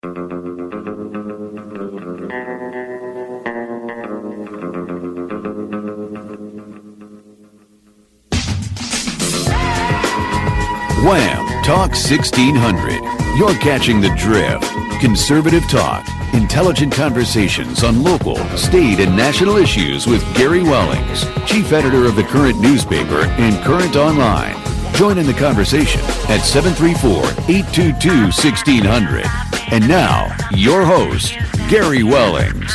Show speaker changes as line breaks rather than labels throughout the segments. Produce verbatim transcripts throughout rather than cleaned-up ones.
Wham! Talk sixteen hundred. You're catching the drift. Conservative talk. Intelligent conversations on local, state, and national issues with Gary Wellings, chief editor of the Current newspaper and Current Online. Join in the conversation at seven three four, eight two two, one six zero zero. And now, your host, Gary Wellings.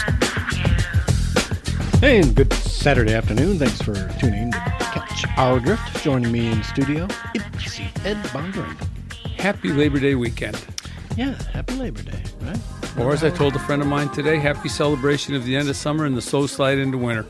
Hey, and good Saturday afternoon. Thanks for tuning in to Catch Our Drift. Joining me in studio, it's Ed Bondurant.
Happy Labor Day weekend.
Yeah, happy Labor Day, right?
Or as I told a friend of mine today, happy celebration of the end of summer and the slow slide into winter.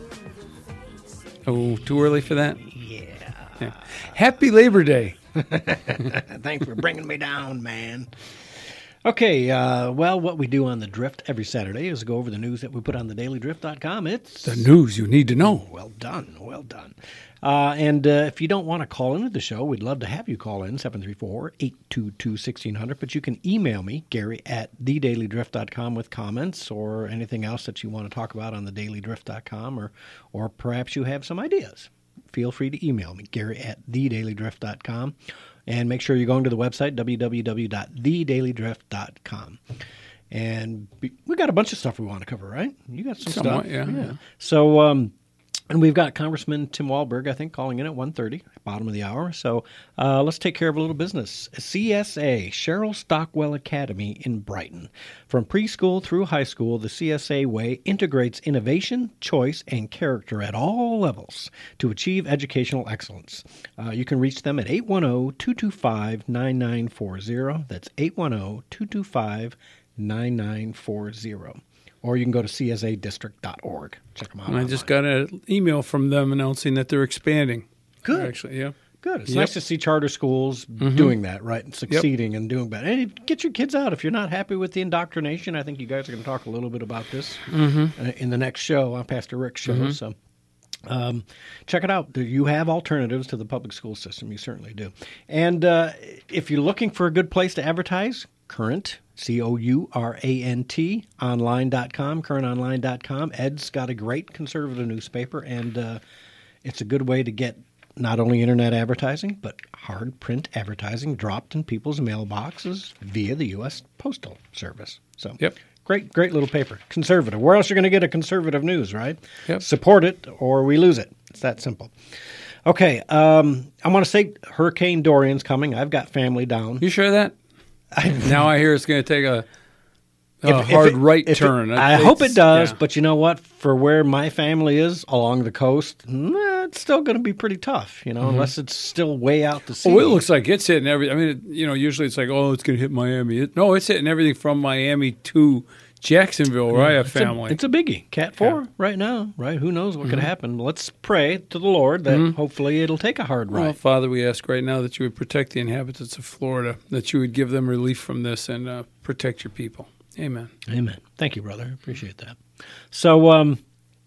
Oh, too early for that?
Yeah.
yeah. Happy Labor Day.
Thanks for bringing me down, man. Okay, uh, well, what we do on the Drift every Saturday is go over the news that we put on the daily drift dot com. It's
the news you need to know.
Well done, well done. Uh, and uh, if you don't want to call into the show, we'd love to have you call in, seven three four, eight two two, one six zero zero. But you can email me, Gary, at the daily drift dot com with comments or anything else that you want to talk about on the daily drift dot com, or, or perhaps you have some ideas. Feel free to email me, Gary, at the daily drift dot com. And make sure you're going to the website, w w w dot the daily drift dot com. And we got a bunch of stuff we want to cover, right? You got some
Somewhat,
stuff.
Yeah,
yeah.
yeah.
So, um, and we've got Congressman Tim Walberg, I think, calling in at one thirty, bottom of the hour. So uh, let's take care of a little business. C S A, Cheryl Stockwell Academy in Brighton. From preschool through high school, the C S A way integrates innovation, choice, and character at all levels to achieve educational excellence. Uh, you can reach them at eight one zero, two two five, nine nine four zero. That's eight one zero, two two five, nine nine four zero. Or you can go to c s a district dot org. Check them out.
And I just got an email from them announcing that they're expanding.
Good.
Actually, yeah.
Good. It's
Yep.
nice to see charter schools
Mm-hmm.
doing that, right, and succeeding yep. and doing better. And get your kids out. If you're not happy with the indoctrination, I think you guys are going to talk a little bit about this
mm-hmm.
in the next show, on Pastor Rick's show.
Mm-hmm.
So um, check it out. You have alternatives to the public school system. You certainly do. And uh, if you're looking for a good place to advertise, Current, C O U R A N T, online dot com, current online dot com. Ed's got a great conservative newspaper, and uh, it's a good way to get not only internet advertising, but hard print advertising dropped in people's mailboxes via the U S Postal Service. So,
yep.
great, great little paper. Conservative. Where else are you going to get a conservative news, right?
Yep. Support
it or we lose it. It's that simple. Okay, um, I want to say Hurricane Dorian's coming. I've got family down.
You sure of that? Now I hear it's going to take a, a
if,
hard
if it,
right
if
turn.
It, I
it's,
hope it does,
yeah.
but you know what? For where my family is along the coast, nah, it's still going to be pretty tough, you know, mm-hmm. unless it's still way out to sea.
Oh, it looks like it's hitting every. I mean, it, you know, usually it's like, oh, it's going to hit Miami. It, no, it's hitting everything from Miami to Jacksonville, where yeah, I have family.
A, it's a biggie. Cat four yeah. right now, right? Who knows what mm-hmm. could happen? Let's pray to the Lord that mm-hmm. hopefully it'll take a hard ride.
Well, Father, we ask right now that you would protect the inhabitants of Florida, that you would give them relief from this and uh, protect your people. Amen.
Amen. Thank you, brother. Appreciate that. So um,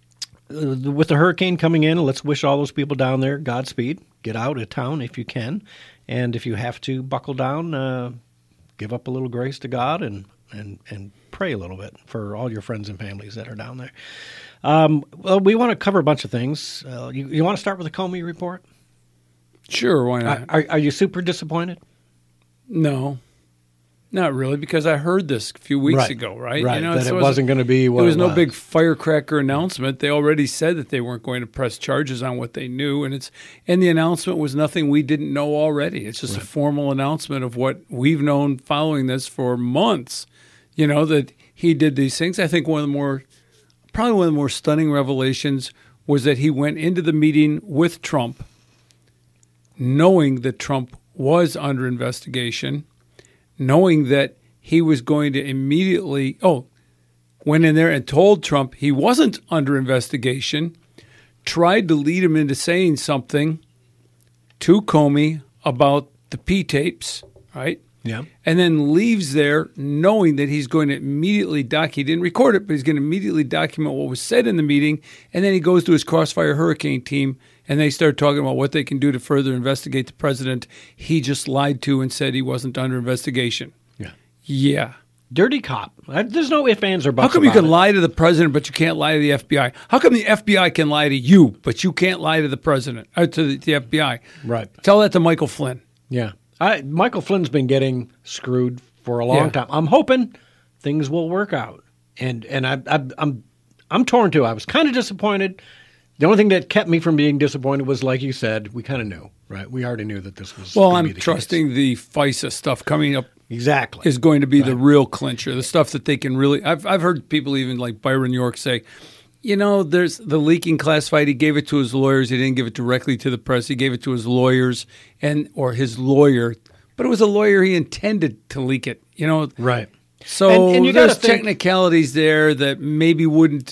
uh, with the hurricane coming in, let's wish all those people down there Godspeed. Get out of town if you can. And if you have to buckle down, uh, give up a little grace to God and, and, and pray a little bit for all your friends and families that are down there. Um, well, we want to cover a bunch of things. Uh, you, you want to start with the Comey report?
Sure, why not?
Are, are you super disappointed?
No. Not really, because I heard this a few weeks
right.
ago, right?
Right,
you know,
that
so
it wasn't going to be what
There was
it
no
was.
big firecracker announcement. They already said that they weren't going to press charges on what they knew, and it's and the announcement was nothing we didn't know already. It's just right. a formal announcement of what we've known following this for months, you know, that he did these things. I think one of the more, probably one of the more stunning revelations was that he went into the meeting with Trump knowing that Trump was under investigation, knowing that he was going to immediately, oh, went in there and told Trump he wasn't under investigation, tried to lead him into saying something to Comey about the P-tapes, right?
Yeah.
And then leaves there knowing that he's going to immediately doc. He didn't record it, but he's going to immediately document what was said in the meeting. And then he goes to his Crossfire Hurricane team, and they start talking about what they can do to further investigate the president he just lied to and said he wasn't under investigation.
Yeah.
Yeah.
Dirty cop. There's no ifs, ands, or buts.
How come you
about
can
it.
lie to the president, but you can't lie to the F B I? How come the F B I can lie to you, but you can't lie to the president, uh, to the, the F B I?
Right.
Tell that to Michael Flynn.
Yeah. I, Michael Flynn's been getting screwed for a long
Yeah.
time. I'm hoping things will work out. And and I, I, I'm I'm torn too. I was kind of disappointed. The only thing that kept me from being disappointed was, like you said, we kind of knew, right? We already knew that this was.
Well,
gonna
I'm
be the
trusting
case.
the FISA stuff coming up
Exactly.
is going to be the real clincher, the stuff that they can really. I've I've heard people even like Byron York say, you know, there's the leaking classified. He gave it to his lawyers. He didn't give it directly to the press. He gave it to his lawyers and or his lawyer, but it was a lawyer he intended to leak it. You know,
Right.
So
And- and you gotta
there's
think-
technicalities there that maybe wouldn't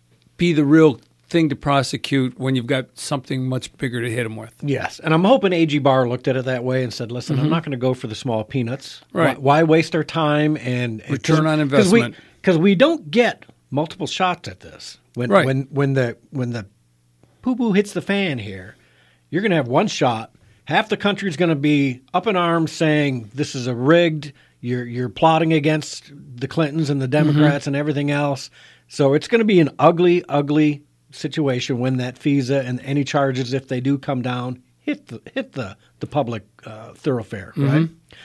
be the real thing to prosecute when you've got something much bigger to hit him with.
Yes, and I'm hoping A G Barr looked at it that way and said, "Listen, I'm not going to go for the small peanuts.
Right.
Why, why waste our time and, and
Return on
Because we,
investment.
'cause we don't get multiple shots at this. When
Right.
when when the when the poo poo hits the fan here, you're going to have one shot. Half the country's going to be up in arms saying this is a rigged. You're you're plotting against the Clintons and the Democrats and everything else. So it's going to be an ugly, ugly situation when that FISA and any charges, if they do come down, hit the hit the the public uh, thoroughfare, right?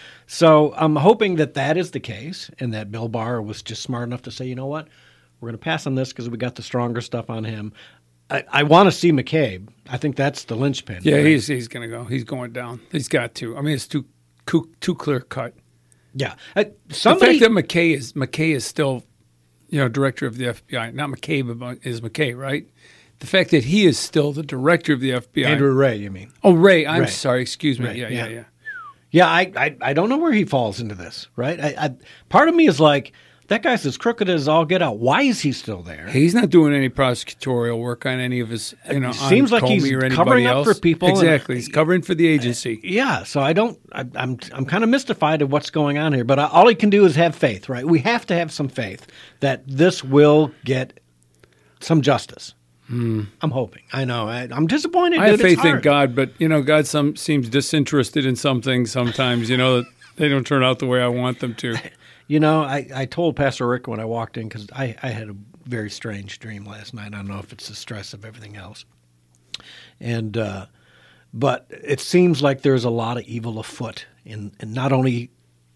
So I'm hoping that that is the case, and that Bill Barr was just smart enough to say, you know what, we're going to pass on this because we got the stronger stuff on him. I, I want to see McCabe. I think that's the linchpin.
Yeah,
right?
he's he's going to go. He's going down. He's got to. I mean, it's too too, too clear cut.
yeah. Uh, somebody,
The fact that McKay is McKay is still, you know, director of the F B I. Not McCabe, but is McKay, right? The fact that he is still the director of the F B I.
Andrew Ray, you mean?
Oh, Ray. I'm
Ray.
sorry. Excuse me.
Ray,
Yeah,
yeah.
yeah, yeah.
Yeah, I, I I don't know where he falls into this, right? I, I part of me is like, that guy's as crooked as all get out. Why is he still there?
He's not doing any prosecutorial work on any of his, you know,
It seems
on
like he's
Comey or anybody
covering up
else.
for people and-
Exactly. He's covering for the agency.
Yeah, so I don't. I, I'm I'm kind of mystified at what's going on here. But I, all he can do is have faith, right? We have to have some faith that this will get some justice. I'm hoping. I know. I, I'm disappointed.
I have
dude. It's
faith in
hard.
God, but you know, God some seems disinterested in some things sometimes. You know, that they don't turn out the way I want them to.
You know, I, I told Pastor Rick when I walked in, because I, I had a very strange dream last night. I don't know if it's the stress of everything else. And uh, but it seems like there's a lot of evil afoot in, in not only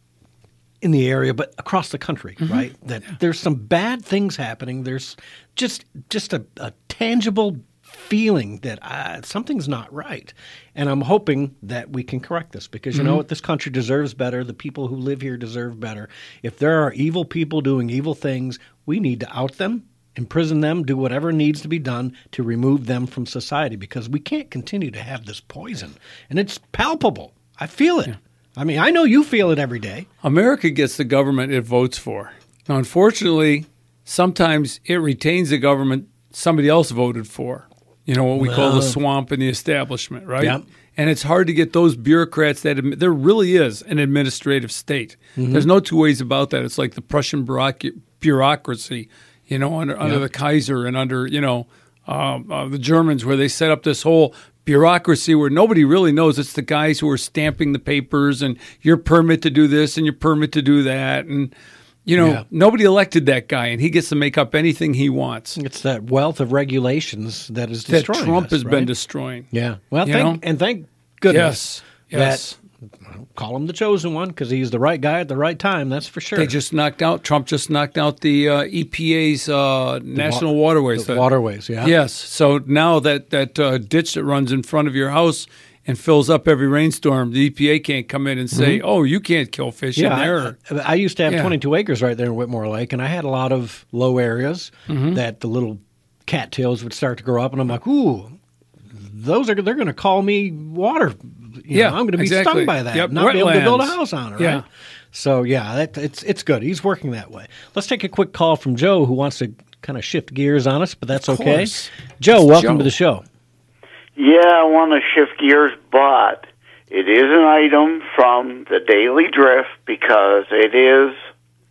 in the area but across the country, right? That there's some bad things happening. There's just just a, a tangible feeling that uh, something's not right. And I'm hoping that we can correct this, because you know what? This country deserves better. The people who live here deserve better. If there are evil people doing evil things, we need to out them, imprison them, do whatever needs to be done to remove them from society, because we can't continue to have this poison. And it's palpable. I feel it. I mean, I know you feel it every day.
America gets the government it votes for. Now, unfortunately, sometimes it retains the government somebody else voted for. You know, what we call the swamp and the establishment, right?
Yep.
And it's hard to get those bureaucrats that admi- there really is an administrative state. There's no two ways about that. It's like the Prussian bureauc- bureaucracy, you know, under, under
Yep.
the Kaiser and under, you know, um, uh, the Germans, where they set up this whole bureaucracy where nobody really knows. It's the guys who are stamping the papers and your permit to do this and your permit to do that. And, you know,
Yeah.
nobody elected that guy, and he gets to make up anything he wants.
It's that wealth of regulations that is
That
destroying
Trump
us,
has
right?
been destroying.
Yeah. Well,
You
thank,
know?
and thank goodness
Yes. Yes.
that, call him the chosen one, because he's the right guy at the right time. That's for sure.
They just knocked out, Trump just knocked out the uh, E P A's uh, National Waterways.
the
that-
waterways, yeah.
Yes. So now that, that uh, ditch that runs in front of your house and fills up every rainstorm, the E P A can't come in and say, oh, you can't kill fish in
Yeah,
there.
I, I used to have
Yeah.
twenty-two acres right there in Whitmore Lake, and I had a lot of low areas
Mm-hmm.
that the little cattails would start to grow up, and I'm like, ooh, those are they're going to call me water. You
Yeah,
know, I'm going to be
exactly.
stung by that,
Yep,
not be able to build a
wetlands.
house on it. Right?
Yeah.
So yeah, that, it's it's good. He's working that way. Let's take a quick call from Joe, who wants to kind of shift gears on us, but that's
Of
okay.
course.
Joe, welcome
Joe.
to the show.
Yeah, I want to shift gears, but it is an item from the Daily Drift because it is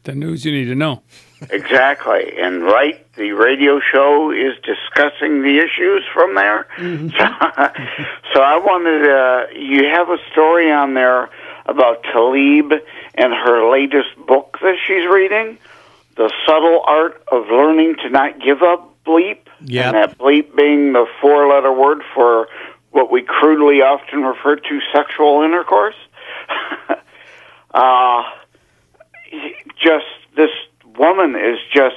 The news you need to know.
Exactly. And right, the radio show is discussing the issues from there. Mm-hmm. So, so I wanted to, you have a story on there about Talib and her latest book that she's reading, The Subtle Art of Learning to Not Give Up Bleep.
Yep.
And that bleep being the four-letter word for what we crudely often refer to sexual intercourse. uh, just, this woman is just,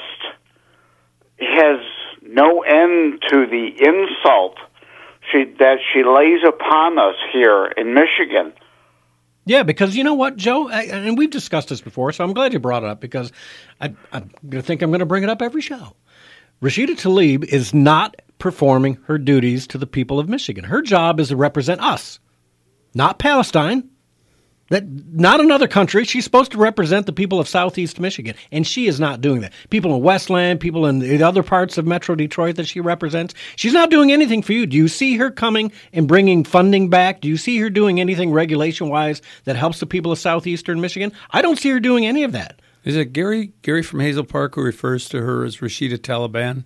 has no end to the insult she, that she lays upon us here in Michigan.
Yeah, because you know what, Joe, I, and we've discussed this before, so I'm glad you brought it up because I, I'm going to think I'm going to bring it up every show. Rashida Tlaib is not performing her duties to the people of Michigan. Her job is to represent us, not Palestine, that not another country. She's supposed to represent the people of Southeast Michigan, and she is not doing that. People in Westland, people in the other parts of Metro Detroit that she represents, she's not doing anything for you. Do you see her coming and bringing funding back? Do you see her doing anything regulation-wise that helps the people of Southeastern Michigan? I don't see her doing any of that.
Is it Gary Gary from Hazel Park who refers to her as Rashida Taliban?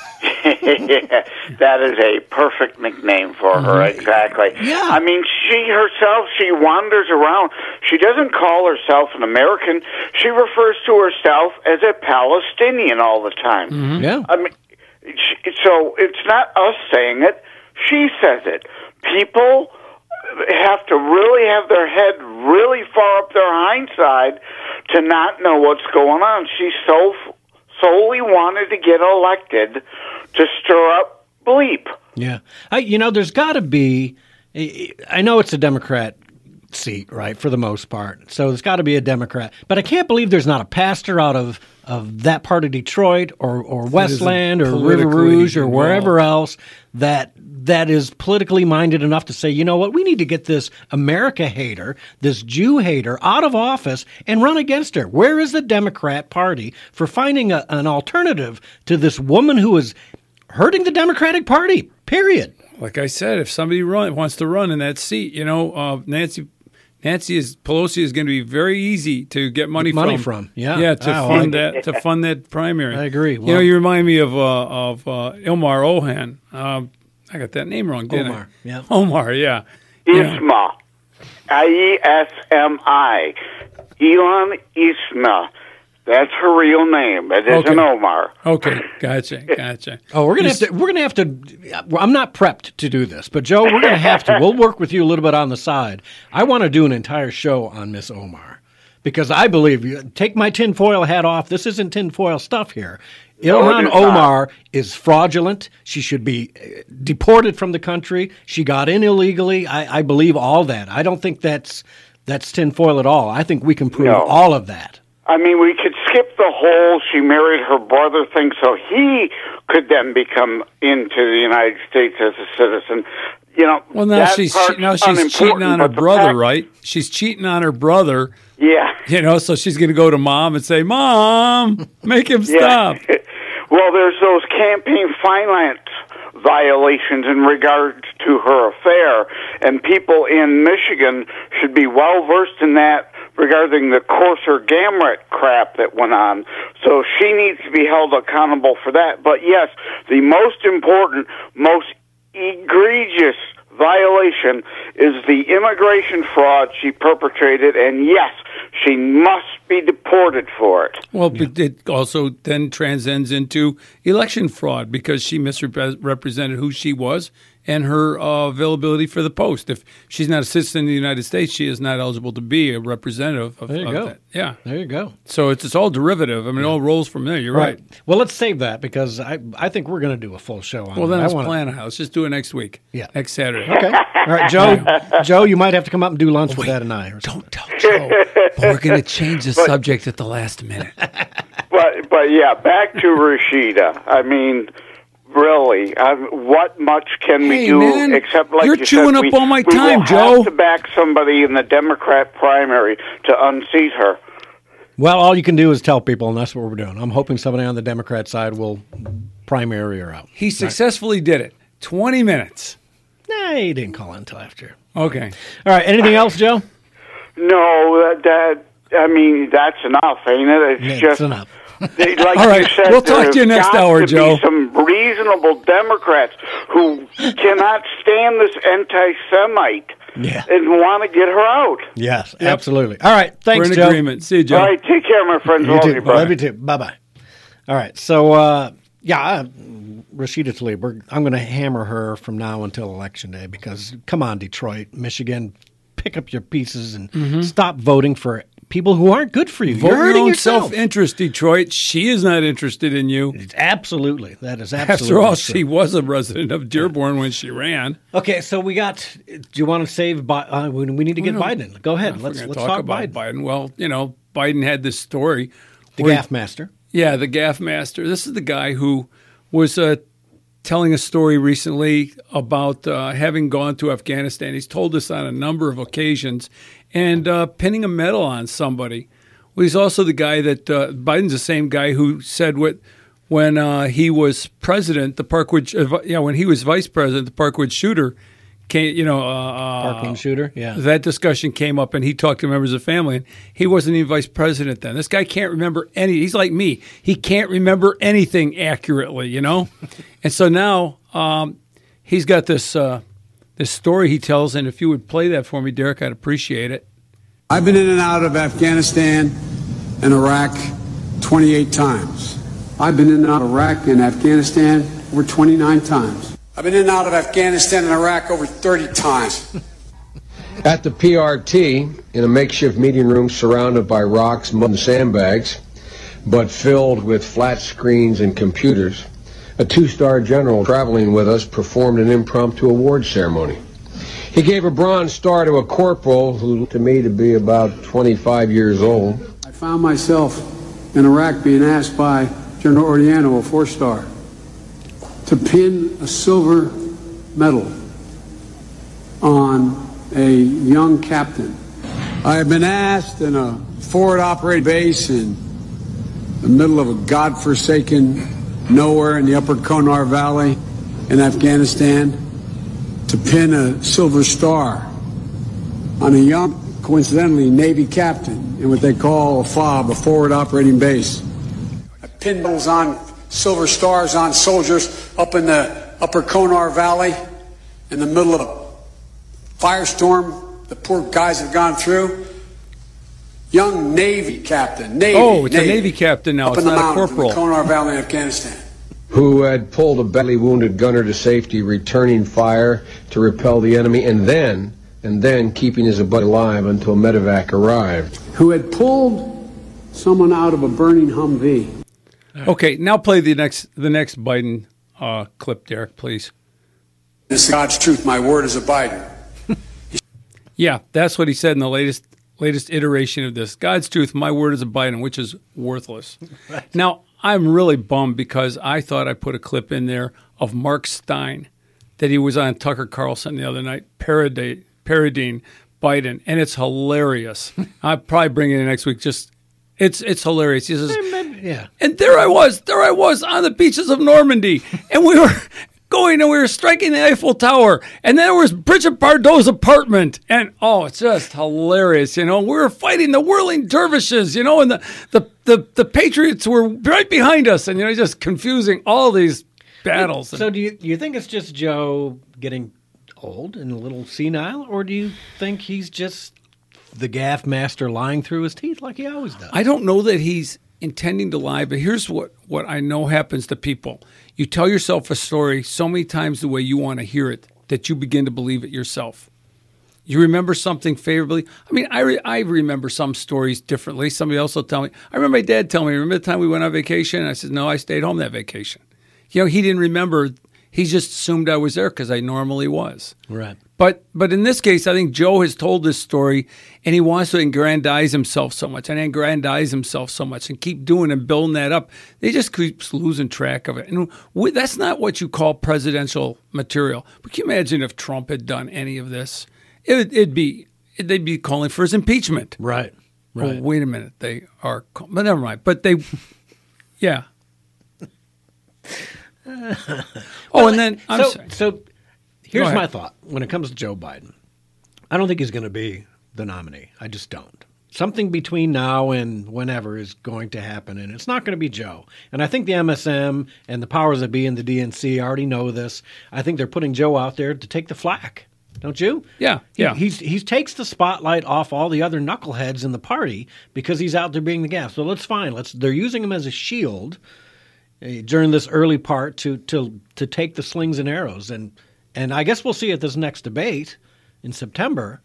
Yeah, that is a perfect nickname for her, exactly.
Yeah.
I mean, she herself, she wanders around. She doesn't call herself an American. She refers to herself as a Palestinian all the time.
Mm-hmm. Yeah.
I mean, she, so it's not us saying it. She says it. People have to really have their head really far up their hindside to not know what's going on. She so solely wanted to get elected to stir up bleep.
Yeah. I, you know, there's got to be, I know it's a Democrat seat, right, for the most part. So there's got to be a Democrat. But I can't believe there's not a pastor out of, of that part of Detroit or, or Westland or River Rouge or wherever else that that is politically minded enough to say, you know what, we need to get this America hater, this Jew hater out of office and run against her. Where is the Democrat Party for finding a, an alternative to this woman who is hurting the Democratic Party, period?
Like I said, if somebody run, wants to run in that seat, you know, uh, Nancy Nancy is Pelosi is going to be very easy to get money,
money
from.
from. Yeah,
yeah, to
oh,
fund
I,
that to fund that primary.
I agree. Well,
you know, you remind me of uh, of uh, Ilmar Ohan. Uh, I got that name wrong, didn't
Omar,
I?
yeah.
Omar, yeah.
Isma. I E S M I. Elon Isma. That's her real name. It isn't
Okay.
Omar.
Okay, gotcha, gotcha.
Oh, we're gonna have to. We're gonna have to. I'm not prepped to do this, but Joe, we're gonna have to. We'll work with you a little bit on the side. I want to do an entire show on Miss Omar because I believe you. Take my tinfoil hat off. This isn't tinfoil stuff here.
No,
Ilhan
it is
Omar
not.
is fraudulent. She should be uh, deported from the country. She got in illegally. I, I believe all that. I don't think that's that's tinfoil at all. I think we can prove
No.
all of that.
I mean, we could skip the whole she married her brother thing so he could then become into the United States as a citizen. You know,
Well, now
that
she's
part's
now she's cheating on
unimportant,
her
but the
brother,
fact-
right? She's cheating on her brother.
Yeah.
You know, so she's going to go to mom and say, "Mom, make him stop."
Yeah. Well, there's those campaign finance violations in regards to her affair, and people in Michigan should be well versed in that regarding the coarser Gamret crap that went on. So she needs to be held accountable for that. But yes, the most important, most egregious violation is the immigration fraud she perpetrated, and yes, she must be deported for it.
Well, but it also then transcends into election fraud because she misrepresented who she was and her uh, availability for the post. If she's not a citizen of the United States, she is not eligible to be a representative of,
There you
of
go.
that. Yeah.
There you go.
So it's it's all derivative. I mean, it all rolls from there. You're right.
Well, let's save that because I I think we're going to do a full show on
Well,
it.
then
I
let's
wanna-
plan it out. Let's just do it next week.
Yeah.
Next Saturday.
Okay. All right, Joe. Joe, you might have to come up and do lunch with Ed and I. Or
Don't tell Joe. But we're going to change the subject at the last minute.
But but yeah, back to Rashida. I mean, really, I, what much can we
Hey,
do
man,
except like
you're
you
chewing
said,
up
we,
all my
we
time,
will
Joe.
have to back somebody in the Democrat primary to unseat her.
Well, all you can do is tell people, and that's what we're doing. I'm hoping somebody on the Democrat side will primary her out.
He successfully did it. twenty minutes.
Nah, he didn't call in until after.
Okay.
All right, anything else, Joe?
No, that, that I mean, that's enough, ain't it? It's
Yeah,
just
it's enough.
They, like
All right,
you said,
we'll talk to you
there's
next
got
hour,
to
Joe.
Be some reasonable Democrats who cannot stand this anti-Semite
Yeah.
and want to get her out.
Yes, absolutely. All right, thanks,
We're in
Joe.
agreement. See you, Joe.
All right, take care, my friends.
You
Love
too.
you, bye.
Love you too. Bye bye. All right. So, uh, yeah, uh, Rashida Tlaib, we're, I'm going to hammer her from now until Election Day because, come on, Detroit, Michigan, pick up your pieces and stop voting for people who aren't good for you.
Vote
You're
your
hurting
own
yourself.
self-interest, Detroit. She is not interested in you.
Absolutely. That is absolutely
After all,
true.
she was a resident of Dearborn when she ran.
Okay, so we got. Do you want to save? Bi- uh, we we need to get
Well,
Biden. Go ahead.
If
Let's
we're gonna
let's
talk,
talk,
about
Biden.
Biden. Well, you know, Biden had this story.
The
where-
gaff master.
Yeah, the gaff master. This is the guy who was uh, telling a story recently about uh, having gone to Afghanistan. He's told this on a number of occasions, and uh, pinning a medal on somebody. Well, he's also the guy that uh, Biden's the same guy who said what when uh, he was president, the Parkwood, uh, yeah, when he was vice president, the Parkwood shooter came, you know, uh,
Parkland shooter. Yeah.
that discussion came up, and he talked to members of the family, and he wasn't even vice president then. This guy can't remember any. He's like me. He can't remember anything accurately, you know. And so now um, he's got this uh, this story he tells, and if you would play that for me, Derek, I'd appreciate it.
I've been in and out of Afghanistan and Iraq twenty-eight times. I've been in and out of Iraq and Afghanistan over twenty-nine times. I've been in and out of Afghanistan and Iraq over thirty times.
At the P R T, in a makeshift meeting room surrounded by rocks, mud, and sandbags, but filled with flat screens and computers, a two-star general traveling with us performed an impromptu award ceremony. He gave a bronze star to a corporal who looked to me to be about twenty-five years old.
I found myself in Iraq being asked by General Ordiano, a four-star, to pin a silver medal on a young captain. I have been asked in a forward operating base in the middle of a godforsaken nowhere in the upper Konar Valley in Afghanistan to pin a silver star on a young, coincidentally, Navy captain in what they call a FOB, a forward operating base. I pinned medals on silver stars on soldiers up in the upper Konar Valley in the middle of a firestorm the poor guys have gone through. Young Navy captain, Navy.
Oh, it's a
Navy,
Navy captain now.
Up
It's
in the
not a
mountains
corporal.
in the Konar Valley in Afghanistan.
Who had pulled a badly wounded gunner to safety, returning fire to repel the enemy, and then, and then keeping his buddy alive until medevac arrived.
Who had pulled someone out of a burning Humvee.
Okay, now play the next the next Biden uh, clip, Derek, please.
This is God's truth. My word is a Biden.
Yeah, that's what he said in the latest latest iteration of this. God's truth, my word is a Biden, which is worthless. Right. Now, I'm really bummed because I thought I put a clip in there of Mark Stein that he was on Tucker Carlson the other night parody, parodying Biden, and it's hilarious. I'll probably bring it in next week. Just it's it's hilarious. He says,
Yeah.
and there I was, there I was on the beaches of Normandy, and we were going and we were striking the Eiffel Tower, and then there was Bridget Bardot's apartment, and oh, it's just hilarious, you know. We were fighting the whirling dervishes, you know, and the the the, the Patriots were right behind us, and you know, just confusing all these battles.
So do you do you think it's just Joe getting old and a little senile, or do you think he's just the gaff master lying through his teeth like he always does?
I don't know that he's intending to lie, but here's what, what I know happens to people. You tell yourself a story so many times the way you want to hear it that you begin to believe it yourself. You remember something favorably. I mean, I, re- I remember some stories differently. Somebody else will tell me. I remember my dad telling me, remember the time we went on vacation? And I said, no, I stayed home that vacation. You know, he didn't remember. He just assumed I was there because I normally was.
Right.
But but in this case, I think Joe has told this story, and he wants to aggrandize himself so much and aggrandize himself so much and keep doing and building that up. They just keeps losing track of it. And we, that's not what you call presidential material. But can you imagine if Trump had done any of this? It, it'd be they'd be calling for his impeachment.
Right. Right.
Oh, wait a minute. They are, call- but never mind. But they, yeah. Oh, and then I'm
so,
sorry.
so here's
ahead.
my thought when it comes to Joe Biden. I don't think he's going to be the nominee. I just don't. something between now and whenever is going to happen, and it's not going to be Joe. And I think the M S M and the powers that be in the D N C already know this. I think they're putting Joe out there to take the flak. Don't you?
Yeah, yeah.
He, he's he takes the spotlight off all the other knuckleheads in the party because he's out there being the gas. So let's fine. Let's. They're using him as a shield uh, during this early part to to to take the slings and arrows, and and I guess we'll see at this next debate in September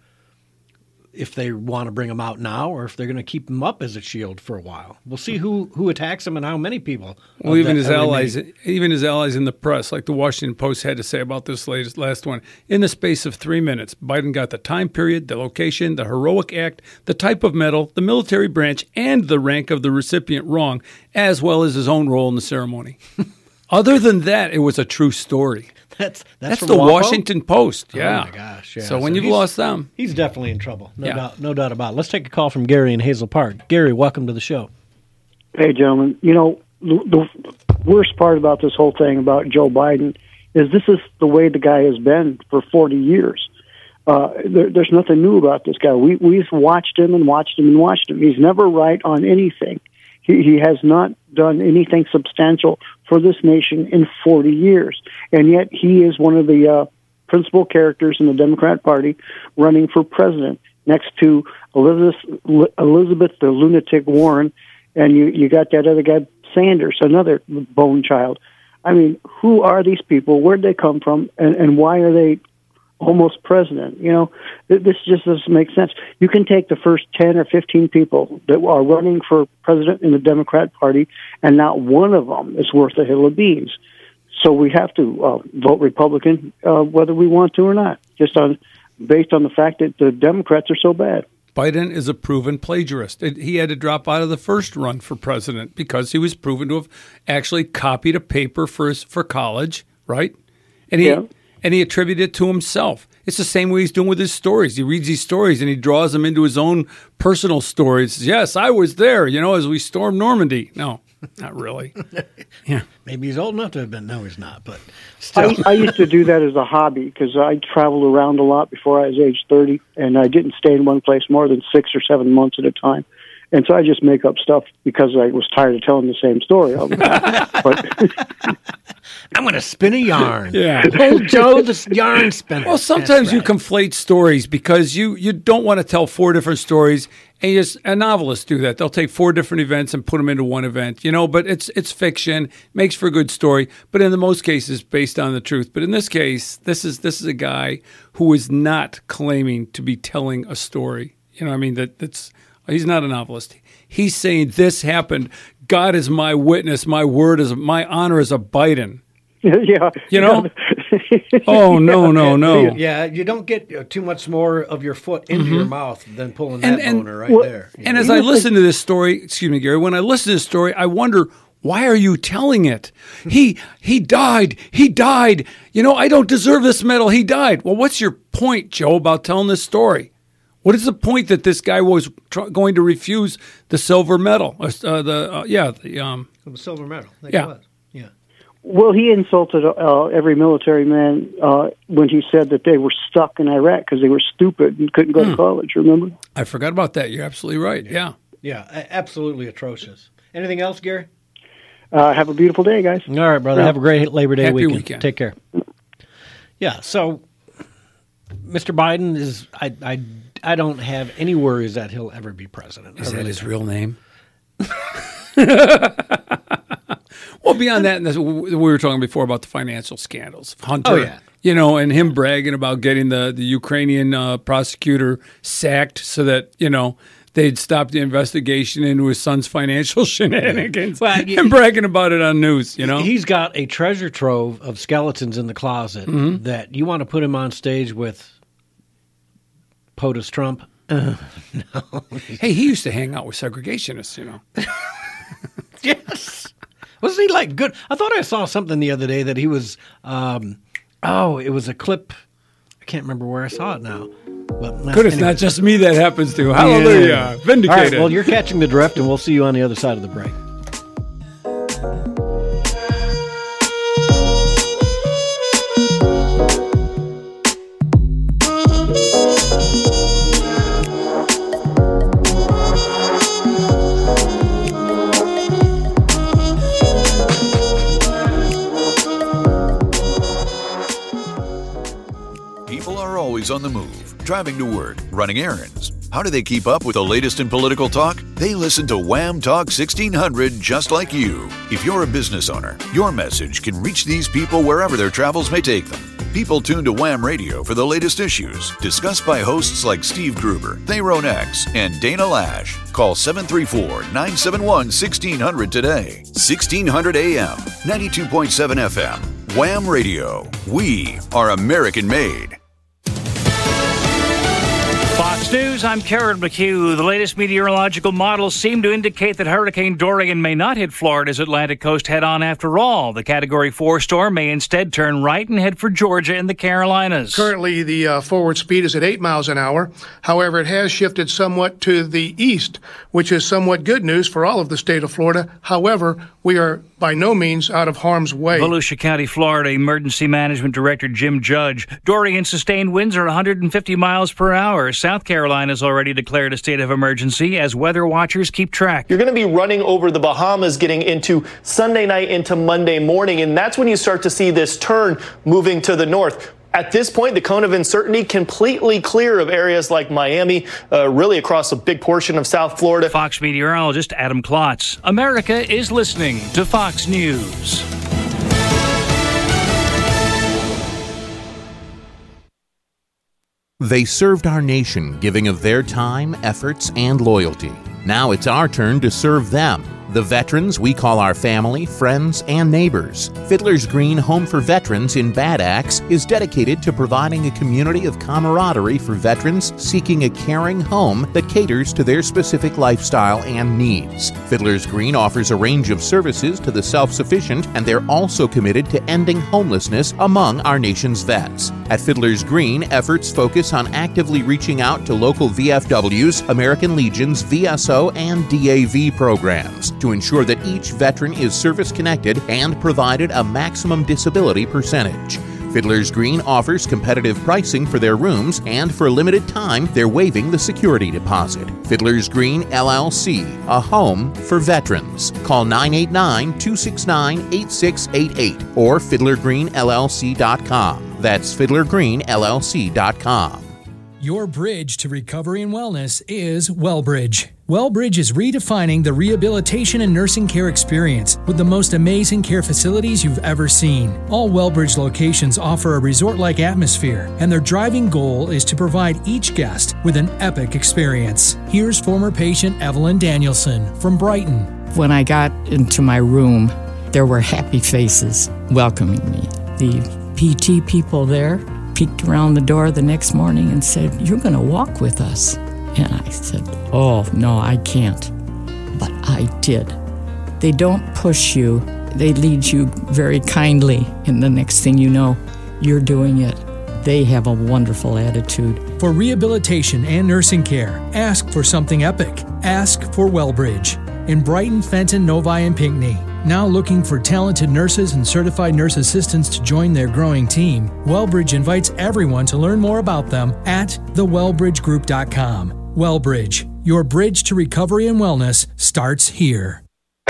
if they want to bring him out now or if they're going to keep him up as a shield for a while. We'll see who, who attacks him and how many people.
Well, even his allies, meeting. even his allies in the press, like the Washington Post had to say about this latest last one. In the space of three minutes, Biden got the time period, the location, the heroic act, the type of medal, the military branch, and the rank of the recipient wrong, as well as his own role in the ceremony. Other than that, it was a true story.
That's
that's
that's, from
the
Wapo?
Washington Post. Yeah.
Oh my gosh. Yeah.
So when
so
you've lost them,
he's definitely in trouble. No
yeah.
doubt. No doubt about it. Let's take a call from Gary in Hazel Park. Gary, welcome to the show.
Hey, gentlemen. You know, the, the worst part about this whole thing about Joe Biden is this is the way the guy has been for forty years. Uh, there, there's nothing new about this guy. We we've watched him and watched him and watched him. He's never right on anything. He, he has not done anything substantial for this nation in forty years. And yet he is one of the uh, principal characters in the Democrat Party running for president next to Elizabeth, Elizabeth the lunatic Warren. And you, you got that other guy, Sanders, another bone child. I mean, who are these people? Where'd they come from? And, and why are they almost president? You know, this just doesn't make sense. You can take the first ten or fifteen people that are running for president in the Democrat Party, and not one of them is worth a hill of beans. So we have to uh, vote Republican, uh, whether we want to or not, just on based on the fact that the Democrats are so bad.
Biden is a proven plagiarist. It, he had to drop out of the first run for president because he was proven to have actually copied a paper for his, for college, right? And he
Yeah.
and he attributed it to himself. It's the same way he's doing with his stories. He reads these stories and he draws them into his own personal stories. Yes, I was there, you know, as we stormed Normandy. No, not really. Yeah.
Maybe he's old enough to have been. No, he's not. But still.
I, I used to do that as a hobby because I traveled around a lot before I was age thirty, and I didn't stay in one place more than six or seven months at a time. And so I just make up stuff because I was tired of telling the same story all the time. But
I'm going to spin a yarn.
Yeah.
Old Joe, the yarn spinner.
Well, sometimes
That's
you
right.
conflate stories because you, you don't want to tell four different stories. And you just, a novelist do that. They'll take four different events and put them into one event, you know, but it's it's fiction, makes for a good story, but in the most cases based on the truth. But in this case, this is this is a guy who is not claiming to be telling a story. You know what I mean? That that's he's not a novelist. He's saying this happened. God is my witness. My word is my honor as a Biden.
yeah,
You know? Oh, no, no, no.
Yeah, you don't get uh, too much more of your foot into your mouth than pulling
And-
that
and-
boner right
well,
there. you
And
know?
as I listen to this story, excuse me, Gary, when I listen to this story, I wonder, why are you telling it? He he died. He died. You know, I don't deserve this medal. He died. Well, what's your point, Joe, about telling this story? What is the point that this guy was tr- going to refuse the silver medal? Uh, the uh, yeah, the um,
the silver medal. I think
Yeah.
it was. Yeah.
Well, he insulted uh, every military man uh, when he said that they were stuck in Iraq because they were stupid and couldn't go to college, remember?
I forgot about that. You're absolutely right. Yeah.
Yeah, a- absolutely atrocious. Anything else, Gary?
Uh, have a beautiful day, guys.
All right, brother.
Yeah.
Have a great Labor Day
Happy
weekend.
weekend.
Take care. Yeah, so Mister Biden is, I, I, I don't have any worries that he'll ever be president.
Is
I
that
really
his
don't.
real name? Well, beyond that, and that's, we were talking before about the financial scandals. Hunter,
Oh, yeah.
you know, and him bragging about getting the, the Ukrainian uh, prosecutor sacked so that, you know, they'd stop the investigation into his son's financial shenanigans
Well, y-
and bragging about it on news, you know?
He's got a treasure trove of skeletons in the closet
Mm-hmm.
that you want to put him on stage with POTUS Trump. Uh, no.
Hey, he used to hang out with segregationists, you know?
Yes. Wasn't he like good? I thought I saw something the other day that he was, um, oh, it was a clip. I can't remember where I saw it now. But
Good, it's
anyway.
not just me that happens to. Hallelujah.
Yeah.
Vindicated.
All right, well, you're catching the drift, and we'll see you on the other side of the break.
always on the move, driving to work, running errands. How do they keep up with the latest in political talk? They listen to Wham Talk sixteen hundred just like you. If you're a business owner, your message can reach these people wherever their travels may take them. People tune to Wham Radio for the latest issues, discussed by hosts like Steve Gruber, Theron X, and Dana Lash. Call seven three four, nine seven one, one six zero zero today. sixteen hundred A M, ninety-two point seven F M. Wham Radio. We are American-made.
Fox News, I'm Karen McHugh. The latest meteorological models seem to indicate that Hurricane Dorian may not hit Florida's Atlantic coast head-on after all. The Category four storm may instead turn right and head for Georgia and the Carolinas.
Currently, the uh, forward speed is at eight miles an hour. However, it has shifted somewhat to the east, which is somewhat good news for all of the state of Florida. However, we are by no means out of harm's way.
Volusia County, Florida, Emergency Management Director Jim Judge. Dorian sustained winds are one hundred fifty miles per hour. South Carolina has already declared a state of emergency as weather watchers keep track.
You're going to be running over the Bahamas getting into Sunday night into Monday morning, and that's when you start to see this turn moving to the north. At this point, the cone of uncertainty completely clear of areas like Miami, uh, really across a big portion of South Florida.
Fox meteorologist Adam Klotz. America is listening to Fox News.
They served our nation, giving of their time, efforts, and loyalty. Now it's our turn to serve them. The veterans we call our family, friends, and neighbors. Fiddler's Green Home for Veterans in Bad Axe is dedicated to providing a community of camaraderie for veterans seeking a caring home that caters to their specific lifestyle and needs. Fiddler's Green offers a range of services to the self-sufficient, and they're also committed to ending homelessness among our nation's vets. At Fiddler's Green, efforts focus on actively reaching out to local V F Ws, American Legions, V S O, and D A V programs to ensure that each veteran is service-connected and provided a maximum disability percentage. Fiddler's Green offers competitive pricing for their rooms, and for a limited time, they're waiving the security deposit. Fiddler's Green, L L C, a home for veterans. Call nine eight nine, two six nine, eight six eight eight or fiddler green L L C dot com. That's fiddler green L L C dot com.
Your bridge to recovery and wellness is WellBridge. WellBridge is redefining the rehabilitation and nursing care experience with the most amazing care facilities you've ever seen. All WellBridge locations offer a resort-like atmosphere, and their driving goal is to provide each guest with an epic experience. Here's former patient Evelyn Danielson from Brighton.
When I got into my room, there were happy faces welcoming me. The P T people there peeked around the door the next morning and said, "You're going to walk with us." And I said, "Oh, no, I can't." But I did. They don't push you. They lead you very kindly. And the next thing you know, you're doing it. They have a wonderful attitude.
For rehabilitation and nursing care, ask for something epic. Ask for WellBridge. In Brighton, Fenton, Novi, and Pinckney. Now looking for talented nurses and certified nurse assistants to join their growing team, WellBridge invites everyone to learn more about them at the well bridge group dot com. WellBridge, your bridge to recovery and wellness starts here.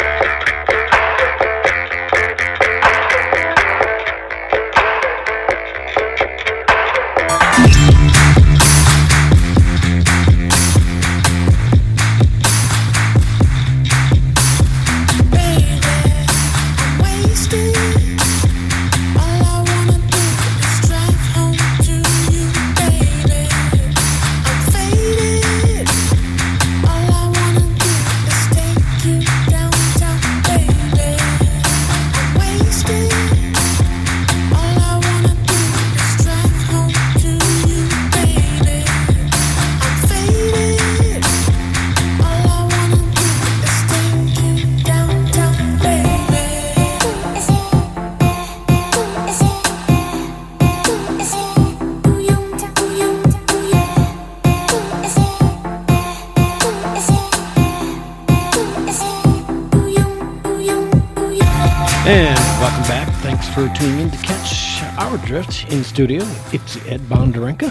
And welcome back. Thanks for tuning in to catch our drift in studio. It's Ed Bondarenka.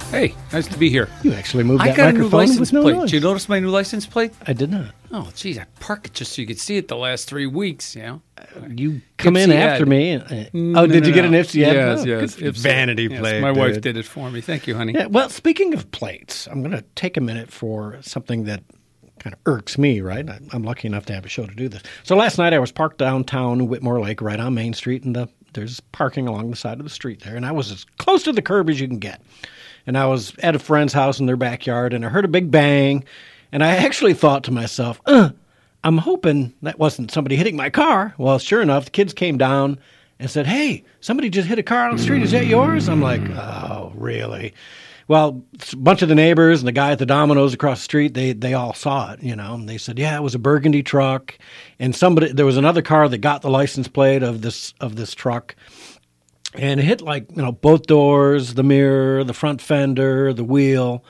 Hey, nice to be here.
You actually moved
I
that
got a new
microphone
license
with no
plate.
noise.
Did you notice my new license plate?
I did not.
Oh, geez, I parked it just so you could see it the last three weeks, you know?
You come in
Ipsy
after
ad.
me. and- uh,
No,
oh, did
no,
you get
no.
an Ipsy ad?
Yes,
Oh,
yes.
good.
Ipsy.
Vanity
Yes,
plate.
my wife
dude.
did it for me. Thank you, honey.
Yeah, well, speaking of plates, I'm going to take a minute for something that kind of irks me, right? I- I'm lucky enough to have a show to do this. So last night I was parked downtown Whitmore Lake, right on Main Street, and the, there's parking along the side of the street there, and I was as close to the curb as you can get. And I was at a friend's house in their backyard, and I heard a big bang, and I actually thought to myself, uh, I'm hoping that wasn't somebody hitting my car. Well, sure enough, the kids came down and said, hey, somebody just hit a car on the street. Is that yours? I'm like, oh, really? Well, a bunch of the neighbors and the guy at the Domino's across the street, they they all saw it, you know. And they said, yeah, it was a burgundy truck. And somebody, there was another car that got the license plate of this of this truck. And it hit, like, you know, both doors, the mirror, the front fender, the wheel.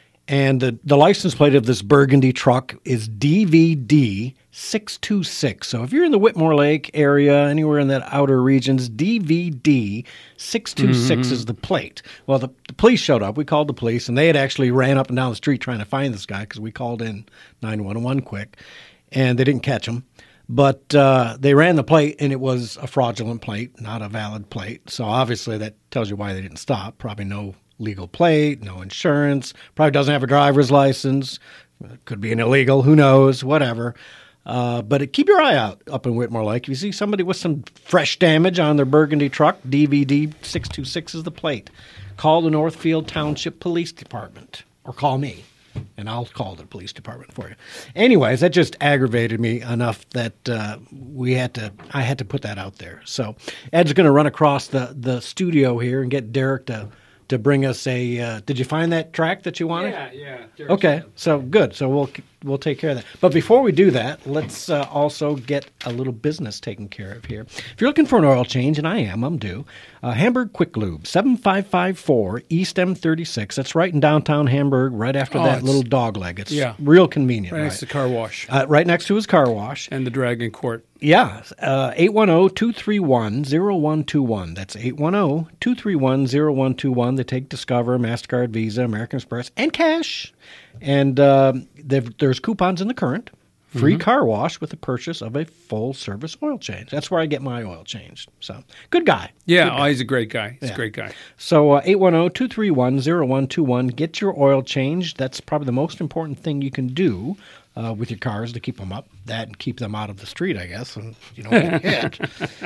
And the, the license plate of this burgundy truck is D V D six two six. So if you're in the Whitmore Lake area, anywhere in that outer regions, D V D six two six
Mm-hmm.
is the plate. Well, the, the police showed up. We called the police, and they had actually ran up and down the street trying to find this guy because we called in nine one one quick, and they didn't catch him. But uh, they ran the plate, and it was a fraudulent plate, not a valid plate. So obviously that tells you why they didn't stop. Probably no legal plate, no insurance, probably doesn't have a driver's license. Could be an illegal, who knows, whatever. Uh, but keep your eye out up in Whitmore Lake. If you see somebody with some fresh damage on their burgundy truck, D V D six two six is the plate. Call the Northfield Township Police Department, or call me, and I'll call the police department for you. Anyways, that just aggravated me enough that uh, we had to. I had to put that out there. So Ed's going to run across the, the studio here and get Derek to to bring us a. Uh, did you find that track that you wanted?
Yeah, yeah. Derek's
Okay, so good. So we'll we'll take care of that. But before we do that, let's uh, also get a little business taken care of here. If you're looking for an oil change, and I am, I'm due. Uh, Hamburg Quick Lube, seven five five four East M thirty-six. That's right in downtown Hamburg, right after
Oh,
that
it's-
little dog leg. It's
yeah.
real convenient.
Right
Right,
next to the car wash.
uh, right next to his car wash.
And the Dragon Court.
Yeah, uh, eight one zero, two three one, zero one two one. That's eight one zero, two three one, zero one two one. They take Discover, MasterCard, Visa, American Express, and cash. And um, there's coupons in the current. Free
Mm-hmm.
car wash with the purchase of a full-service oil change. That's where I get my oil changed. So, good guy.
Yeah,
Good guy.
oh, he's a great guy. He's
Yeah.
a great guy.
So uh, eight one zero, two three one, zero one two one. Get your oil changed. That's probably the most important thing you can do uh, with your cars to keep them up. That and keep them out of the street, I guess, and you don't get hit.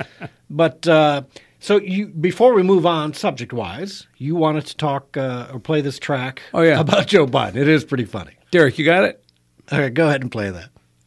But uh, so you, before we move on, subject-wise, you wanted to talk uh, or play this track
Oh, yeah.
about Joe Biden. It is pretty funny.
Derek, you got it?
Okay, go ahead and play that.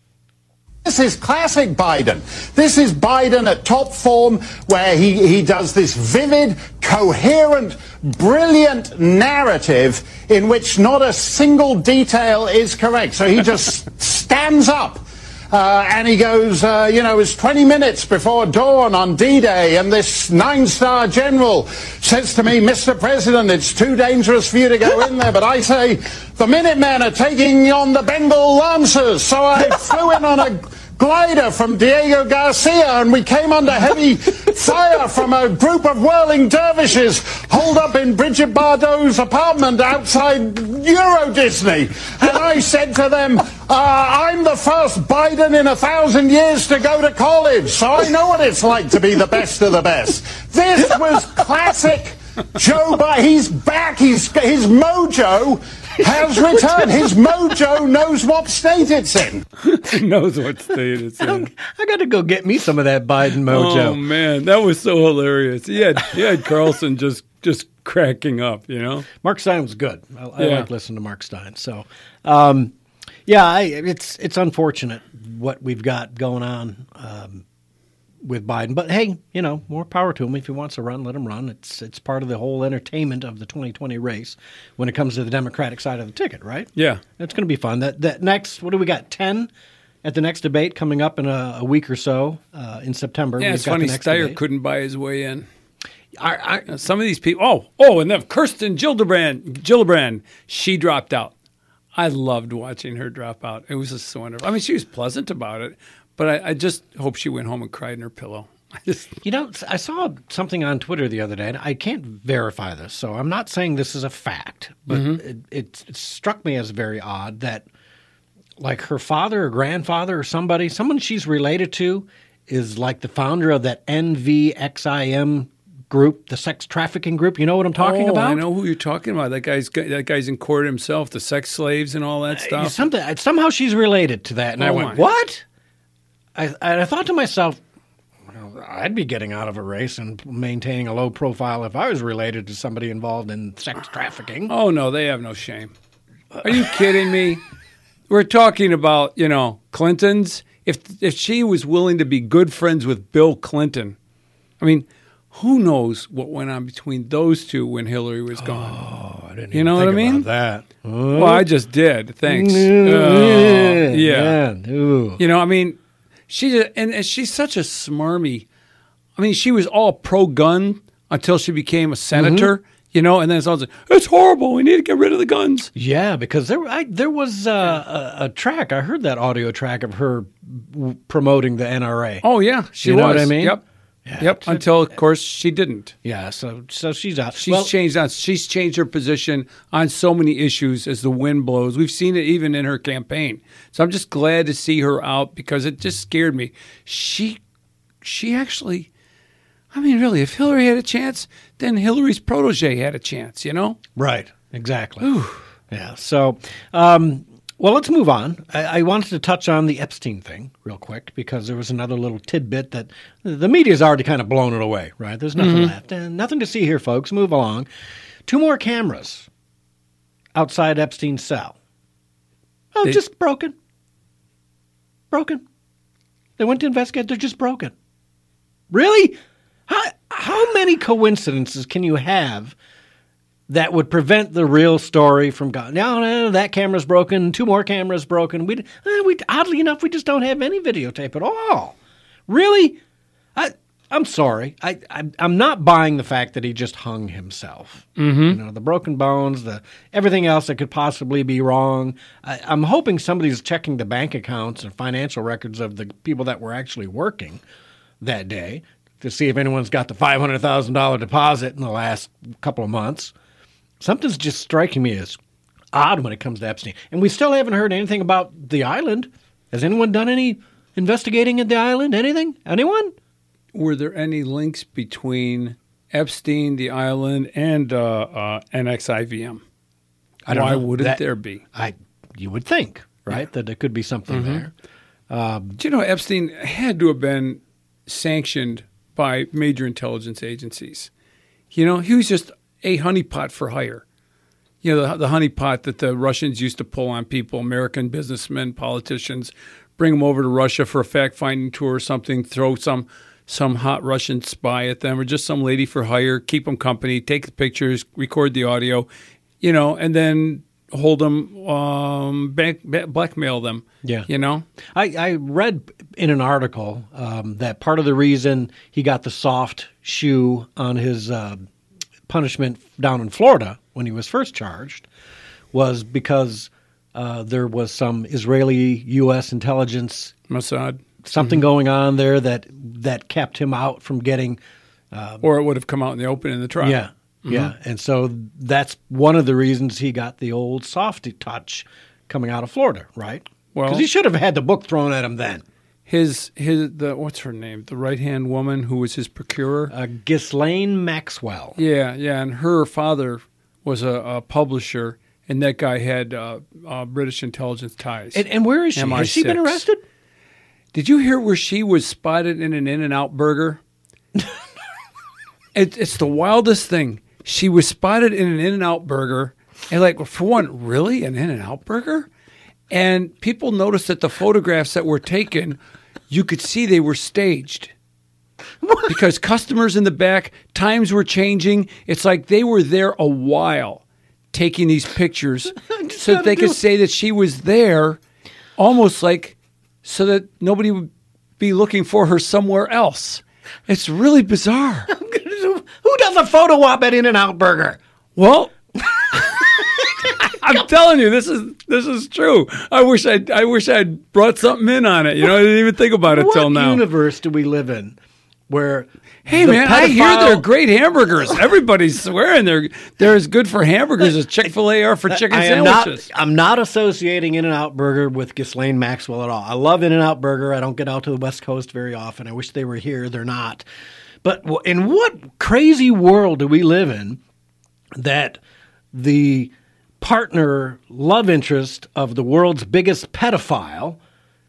This is classic Biden. This is Biden at top form, where he, he does this vivid, coherent, brilliant narrative in which not a single detail is correct. So he just stands up. Uh, and he goes, uh, you know, it's twenty minutes before dawn on D-Day, and this nine-star general says to me, Mister President, it's too dangerous for you to go in there. But I say, the Minutemen are taking on the Bengal Lancers. So I flew in on a glider from Diego Garcia, and we came under heavy fire from a group of whirling dervishes holed up in Bridget Bardot's apartment outside Euro Disney. And I said to them, uh, I'm the first Biden in a thousand years to go to college, so I know what it's like to be the best of the best. This was classic Joe Biden. He's back. He's, his mojo has returned. His mojo knows what state it's in.
knows what state it's in.
I got to go get me some of that Biden mojo.
Oh, man, that was so hilarious. He had, he had Carlson just, just cracking up, you know?
Mark Stein was good. I, I
Yeah.
like listening to Mark Stein. So, um, yeah, I, it's it's unfortunate what we've got going on um, with Biden. But hey, you know, more power to him. If he wants to run, let him run. It's it's part of the whole entertainment of the twenty twenty race when it comes to the Democratic side of the ticket, right?
Yeah.
It's going to be fun. That that next, what do we got? ten at the next debate coming up in a, a week or so uh, in September.
Yeah,
We've
it's
got
funny.
the next
Steyer
debate.
couldn't buy his way in.
I, I,
Some of these people. Oh, oh, and then Kirsten Gillibrand, Gillibrand, she dropped out. I loved watching her drop out. It was just so wonderful. I mean, she was pleasant about it, but I, I just hope she went home and cried in her pillow.
You know, I saw something on Twitter the other day, and I can't verify this, so I'm not saying this is a fact, but
Mm-hmm.
it, it, it struck me as very odd that, like, her father or grandfather or somebody, someone she's related to, is like the founder of that N V X I M group, the sex trafficking group. You know what I'm talking
oh,
about?
I know who you're talking about. That guy's that guy's in court himself, the sex slaves and all that stuff.
Something somehow she's related to that, and I
Oh,
went,
my.
"What?" I and I thought to myself, well, I'd be getting out of a race and maintaining a low profile if I was related to somebody involved in sex trafficking.
Oh no, they have no shame. Are you kidding me? We're talking about, you know, Clintons. If if she was willing to be good friends with Bill Clinton, I mean, who knows what went on between those two when Hillary was gone?
Oh, I didn't
You
even
know
think
what I mean?
about that.
Well, I just did. Thanks.
Mm,
Oh, yeah.
man, ooh.
You know, I mean, she and, and she's such a smarmy. I mean, she was all pro-gun until she became a senator.
Mm-hmm.
You know, and then it's all like, it's horrible. We need to get rid of the guns.
Yeah, because there, I, there was uh, a, a track. I heard that audio track of her w- promoting the N R A.
Oh yeah, she
you
was.
know what I mean?
Yep.
Yeah.
Yep. Until of course she didn't.
Yeah. So so she's out.
She's
Well,
changed on. She's changed her position on so many issues as the wind blows. We've seen it even in her campaign. So I'm just glad to see her out because it just scared me. She, she actually. I mean, really, if Hillary had a chance, then Hillary's protege had a chance, you know?
Right, exactly. Yeah, so, um, well, let's move on. I, I wanted to touch on the Epstein thing real quick because there was another little tidbit that the media's already kind of blown it away, right? There's nothing
Mm-hmm.
left. And nothing to see here, folks. Move along. Two more cameras outside Epstein's cell. Oh,
They-
just broken. Broken. They went to investigate. They're just broken. Really? How, how many coincidences can you have that would prevent the real story from going? No, no, that camera's broken. Two more cameras broken. We, eh, we oddly enough, we just don't have any videotape at all. Really? I, I'm sorry. I, I, I'm not buying the fact that he just hung himself.
Mm-hmm.
You know, the broken bones, the everything else that could possibly be wrong. I, I'm hoping somebody's checking the bank accounts and financial records of the people that were actually working that day to see if anyone's got the five hundred thousand dollars deposit in the last couple of months. Something's just striking me as odd when it comes to Epstein. And we still haven't heard anything about the island. Has anyone done any investigating at the island? Anything? Anyone?
Were there any links between Epstein, the island, and uh, uh, N X I V M?
I don't
Why
know.
wouldn't
That-
there be?
I, you would think, right, that there could be something
Mm-hmm.
there. Um,
Do you know Epstein had to have been sanctioned by major intelligence agencies? You know, he was just a honeypot for hire. You know, the, the honeypot that the Russians used to pull on people, American businessmen, politicians, bring them over to Russia for a fact-finding tour or something, throw some some hot Russian spy at them, or just some lady for hire, keep them company, take the pictures, record the audio, you know, and then hold them, um, bank, blackmail them.
Yeah.
You know?
I, I read in an article um, that part of the reason he got the soft shoe on his uh, punishment down in Florida when he was first charged was because uh, there was some Israeli U S intelligence
Mossad.
something
Mhm.
going on there that that kept him out from getting. Uh,
Or it would have come out in the open in the trial.
Yeah,
Mhm.
yeah, and so that's one of the reasons he got the old softy touch coming out of Florida, right?
Well-
because he should have had the book thrown at him then.
His his the what's her name? The right hand woman who was his procurer.
Uh, Ghislaine Maxwell.
Yeah, yeah, and her father was a, a publisher, and that guy had uh, uh, British intelligence ties.
And, and where is she? Has she been
M I six.
arrested?
Did you hear where she was spotted in an In-N-Out burger? it, it's the wildest thing. She was spotted in an In-N-Out burger, and like for one, really an In-N-Out burger? And people noticed that the photographs that were taken, you could see they were staged. Because customers in the back, times were changing. It's like they were there a while taking these pictures so that they could say that she was there, almost like so that nobody would be looking for her somewhere else. It's really bizarre.
Who does a photo op at In-N-Out Burger?
Well, I'm telling you, this is this is true. I wish I I wish I'd brought something in on it. You know, I didn't even think about it
what
till now.
universe do we live in where
hey
the
man, I hear
pedophile-
they're great hamburgers. Everybody's swearing they're they're as good for hamburgers as Chick-fil-A are for chicken
I am
sandwiches.
Not, I'm not associating In-N-Out Burger with Ghislaine Maxwell at all. I love In-N-Out Burger. I don't get out to the West Coast very often. I wish they were here. They're not. But w- in what crazy world do we live in that the partner love interest of the world's biggest pedophile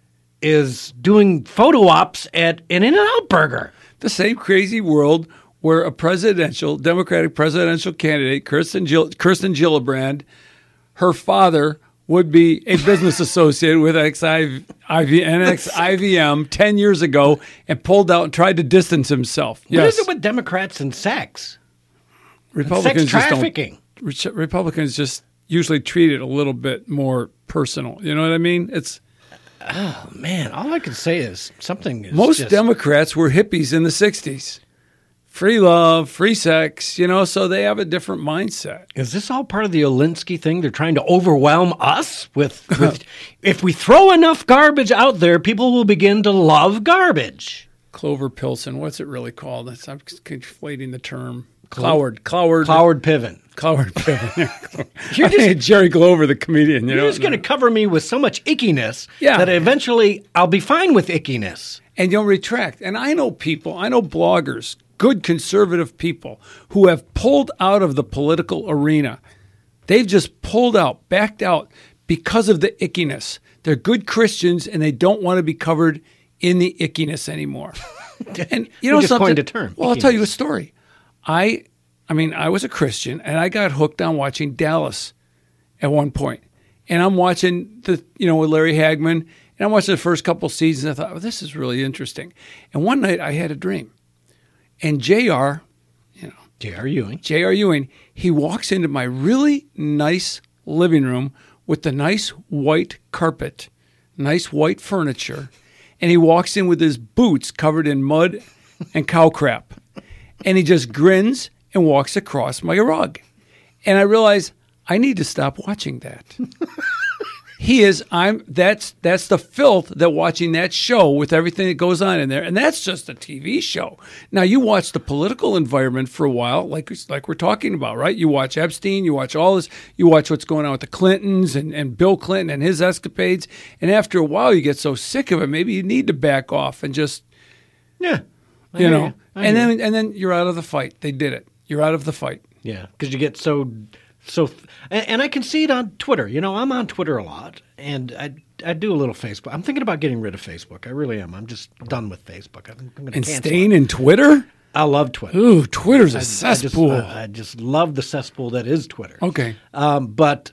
is doing photo ops at an In-N-Out Burger?
The same crazy world where a presidential, Democratic presidential candidate, Kirsten, Gill, Kirsten Gillibrand, her father would be a business associate with X I V, N X I V M ten years ago and pulled out and tried to distance himself.
What
Yes.
is it with Democrats and sex?
Republicans
Sex
just don't-
trafficking.
Re- Republicans just usually treat it a little bit more personal. You know what I mean? It's
Oh, man. All I can say is something is
most
just,
Democrats were hippies in the sixties. Free love, free sex, you know, so they have a different mindset.
Is this all part of the Olinsky thing? They're trying to overwhelm us with, with if we throw enough garbage out there, people will begin to love garbage.
Clover Pilsen, what's it really called? That's, I'm conflating the term. Cloward. Cloward.
Cloward Piven.
Cloward Piven.
You're just,
Jerry Glover, the comedian. You
you're
know?
just going to cover me with so much ickiness
Yeah.
that eventually I'll be fine with ickiness.
And you'll retract. And I know people, I know bloggers, good conservative people who have pulled out of the political arena. They've just pulled out, backed out because of the ickiness. They're good Christians and they don't want to be covered in the ickiness anymore. And you know
We just
something?
coined a term,
Well, I'll tell you a
ickiness.
story. I I mean, I was a Christian and I got hooked on watching Dallas at one point. And I'm watching the, you know, with Larry Hagman, and I'm watching the first couple seasons. I thought, well, this is really interesting. And one night I had a dream. And J R, you know,
J R. Ewing.
J R. Ewing, he walks into my really nice living room with the nice white carpet, nice white furniture, and he walks in with his boots covered in mud and cow crap. And he just grins and walks across my rug. And I realize I need to stop watching that. He is, I'm, that's, that's the filth that watching that show with everything that goes on in there. And that's just a T V show. Now you watch the political environment for a while, like, like we're talking about, right? You watch Epstein, you watch all this, you watch what's going on with the Clintons and, and Bill Clinton and his escapades. And after a while you get so sick of it, maybe you need to back off and just,
Yeah. I
you
hear
know,
you. I
and
hear
then, and then you're out of the fight. They did it. You're out of the fight.
Yeah, because you get so so, and, and I can see it on Twitter. You know, I'm on Twitter a lot, and I I do a little Facebook. I'm thinking about getting rid of Facebook. I really am. I'm just done with Facebook. I'm, I'm going to
And
cancel
staying
it.
in Twitter?
I love Twitter.
Ooh, Twitter's a
I-
cesspool.
I just, I, I just love the cesspool that is Twitter.
Okay.
Um, but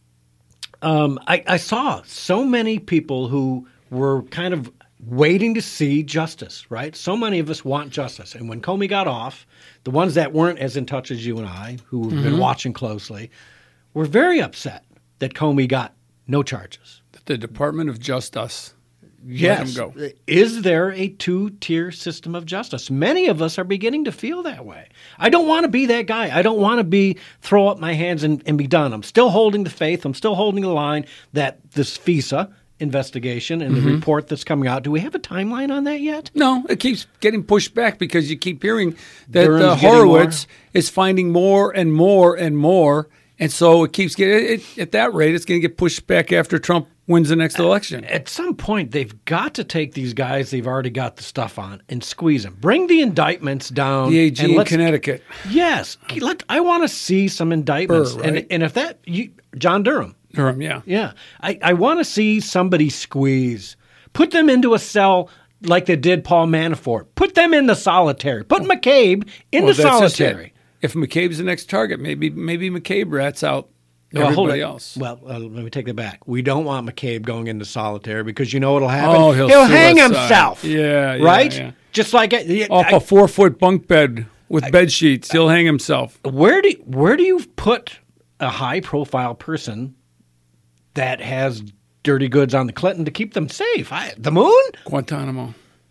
um, I, I saw so many people who were kind of waiting to see justice, right? So many of us want justice. And when Comey got off, the ones that weren't as in touch as you and I, who have been
Mhm.
watching closely, were very upset that Comey got no charges.
The Department of Justice.
Yes.
Let him go.
Is there a two-tier system of justice? Many of us are beginning to feel that way. I don't want to be that guy. I don't want to be throw up my hands and, and be done. I'm still holding the faith. I'm still holding the line that this FISA investigation and
Mhm.
the report that's coming out. Do we have a timeline on that yet?
No, it keeps getting pushed back because you keep hearing that
Durham's
uh,
getting
Horowitz is finding more and more and more. And so it keeps getting, it, at that rate, it's going to get pushed back after Trump wins the next election.
At some point, they've got to take these guys they've already got the stuff on and squeeze them. Bring the indictments down.
The A G
and
in
let's-
Connecticut.
Yes. Let, I want to see some indictments.
Burr, right?
and, and if that, you, John Durham.
Durham, yeah.
Yeah. I, I want to see somebody squeeze. Put them into a cell like they did Paul Manafort. Put them in the solitary. Put McCabe into
Well, that's just it.
solitary.
If McCabe's the next target, maybe maybe McCabe rats out
Well, hold
everybody
it.
else.
Well, uh, let me take that back. We don't want McCabe going into solitary because you know what'll happen?
Oh, he'll
hang
suicide.
himself.
Yeah, yeah,
right?
yeah.
Just like I,
Off
I-
a four-foot bunk bed with bed sheets, he'll hang himself.
Where do where do you put a high-profile person that has dirty goods on the Clinton to keep them safe? I, the moon?
Guantanamo.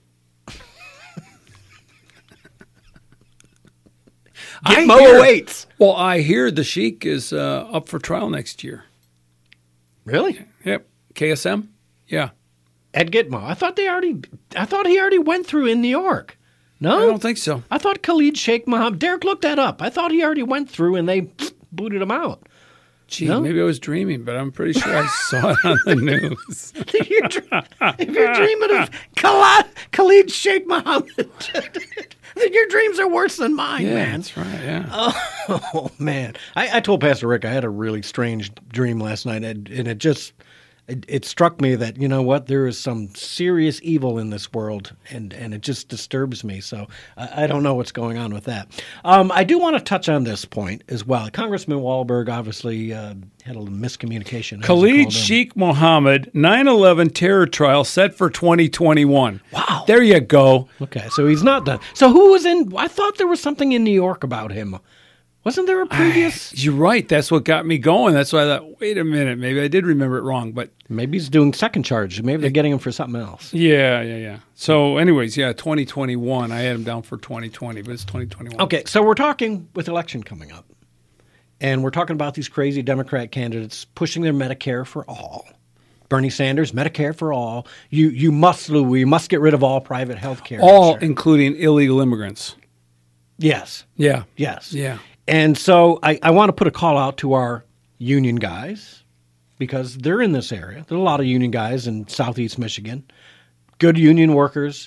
Get Mo Waits.
Well, I hear the Sheik is uh, up for trial next year.
Really?
Yep. K S M? Yeah.
Ed Gitmo. I thought they already. I thought he already went through in New York. No?
I don't think so.
I thought Khalid Sheikh Mohammed. Derek looked that up. I thought he already went through and they booted him out.
Gee,
No?
maybe I was dreaming, but I'm pretty sure I saw it on the news.
if, you're dr- if you're dreaming of Khalid, Khalid Sheikh Mohammed, then your dreams are worse than mine,
Yeah,
man.
that's right, yeah.
Oh, man. I, I told Pastor Rick I had a really strange dream last night, and, and it just it, it struck me that, you know what, there is some serious evil in this world, and, and it just disturbs me. So I, I don't know what's going on with that. Um, I do want to touch on this point as well. Congressman Wahlberg obviously uh, had a little miscommunication. as he
Khalid
called him.
Sheikh Mohammed, nine eleven terror trial set for twenty twenty-one.
Wow.
There you go.
Okay, so he's not done. So who was in? I thought there was something in New York about him. Wasn't there a previous?
You're right. That's what got me going. That's why I thought, wait a minute, maybe I did remember it wrong. But
maybe he's doing second charge. Maybe they're getting him for something else.
yeah, yeah, yeah. So anyways, yeah, twenty twenty-one. I had him down for twenty twenty, but it's twenty twenty-one.
Okay, so we're talking with election coming up. And we're talking about these crazy Democrat candidates pushing their Medicare for all. Bernie Sanders, Medicare for all. You you must, Lou, you must get rid of all private health care.
All including illegal immigrants.
Yes.
Yeah.
Yes.
Yeah.
And so I, I want to put a call out to our union guys because they're in this area. There are a lot of union guys in Southeast Michigan, good union workers.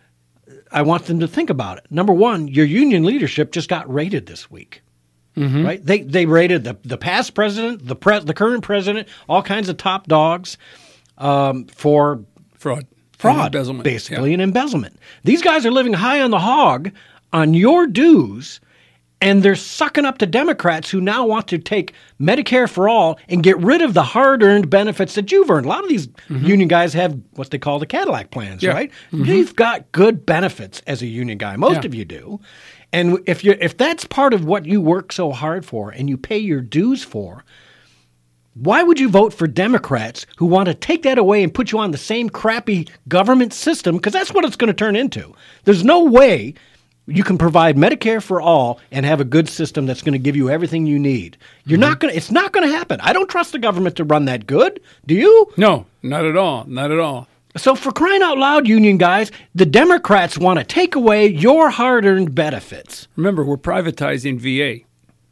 I want them to think about it. Number one, your union leadership just got raided this week.
Mm-hmm.
Right? They they raided the, the past president, the pre, the current president, all kinds of top dogs um, for
fraud,
fraud,
and embezzlement,
basically,
yeah.
and embezzlement. These guys are living high on the hog on your dues, and they're sucking up to Democrats who now want to take Medicare for all and get rid of the hard-earned benefits that you've earned. A lot of these mm-hmm. union guys have what they call the Cadillac plans,
yeah.
right?
Mm-hmm.
You've got good benefits as a union guy. Most
yeah.
of you do. And if you if that's part of what you work so hard for and you pay your dues for, why would you vote for Democrats who want to take that away and put you on the same crappy government system? Because that's what it's going to turn into. There's no way you can provide Medicare for all and have a good system that's going to give you everything you need. You're mm-hmm. not going to, it's not going to happen. I don't trust the government to run that good. Do you?
No, not at all. Not at all.
So for crying out loud, union guys, the Democrats want to take away your hard-earned benefits.
Remember, we're privatizing V A.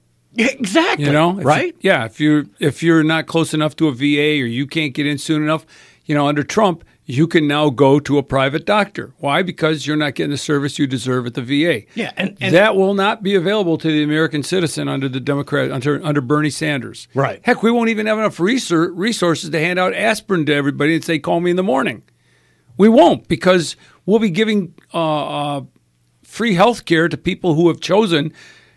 Exactly.
You know, if
right?
You, yeah. If you're if you're not close enough to a V A or you can't get in soon enough, you know, under Trump, you can now go to a private doctor. Why? Because you're not getting the service you deserve at the V A.
Yeah, and, and
that will not be available to the American citizen under the Democrat under under Bernie Sanders.
Right.
Heck, we won't even have enough research, resources to hand out aspirin to everybody and say, "Call me in the morning." We won't, because we'll be giving uh, uh, free health care to people who have chosen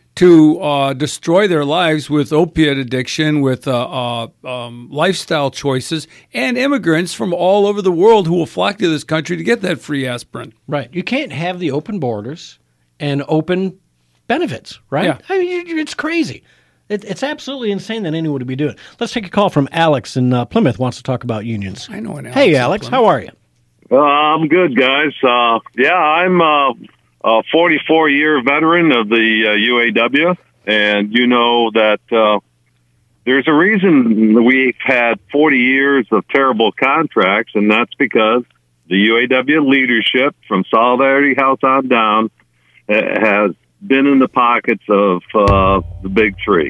to uh, destroy their lives with opiate addiction, with uh, uh, um, lifestyle choices, and immigrants from all over the world who will flock to this country to get that free aspirin.
Right. You can't have the open borders and open benefits, right?
Yeah.
I mean, it's crazy. It, it's absolutely insane that anyone would be doing it. Let's take a call from Alex in uh, Plymouth, wants to talk about unions.
I know an Alex.
Hey, Alex, how are you?
Uh, I'm good, guys. Uh, yeah, I'm uh, a forty-four year veteran of the uh, U A W, and you know that uh, there's a reason we've had forty years of terrible contracts, and that's because the U A W leadership, from Solidarity House on down, uh, has been in the pockets of uh, the big three,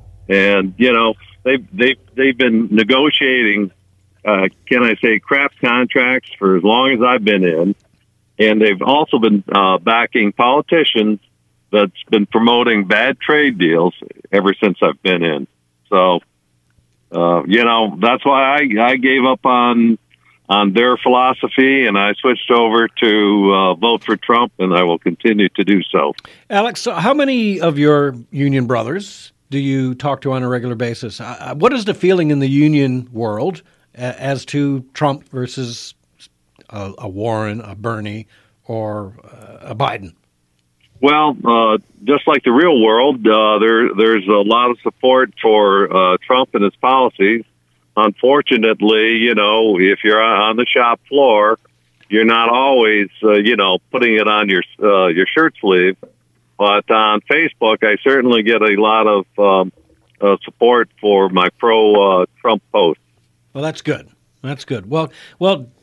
and you know they've they've they've been negotiating. Uh, can I say crap contracts for as long as I've been in, and they've also been uh, backing politicians that's been promoting bad trade deals ever since I've been in. So, uh, you know, that's why I, I gave up on on their philosophy, and I switched over to uh, vote for Trump, and I will continue to do so.
Alex, so how many of your union brothers do you talk to on a regular basis? Uh, what is the feeling in the union world as to Trump versus a, a Warren, a Bernie, or a Biden?
Well, uh, just like the real world, uh, there there's a lot of support for uh, Trump and his policies. Unfortunately, you know, if you're on the shop floor, you're not always, uh, you know, putting it on your uh, your shirt sleeve. But on Facebook, I certainly get a lot of um, uh, support for my pro uh, Trump posts.
Well, that's good. That's good. Well, well,